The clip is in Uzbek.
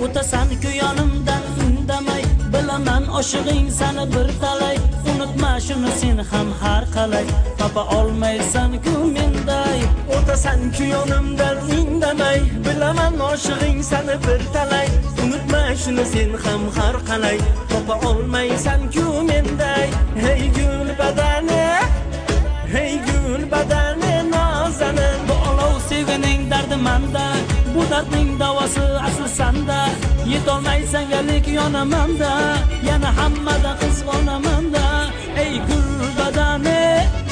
O'tasan-ku yonimdan indamay, bilaman oshig'ing seni bir talay. Unutma shuni sen ham har qalay, topa olmaysan-ku menday. O'tasan-ku yonimdan indamay, bilaman oshig'ing seni bir talay. Unutma shuni sen ham har qalay, topa olmaysan-ku menday. Hey gul badani, hey gul badani nozanin. Bu olov sevgining dardi manda, bu dardning davosi asli sanda. Yetolmaysan galik yonamanda, yana hammada qizg'onamanda. Ey gul badani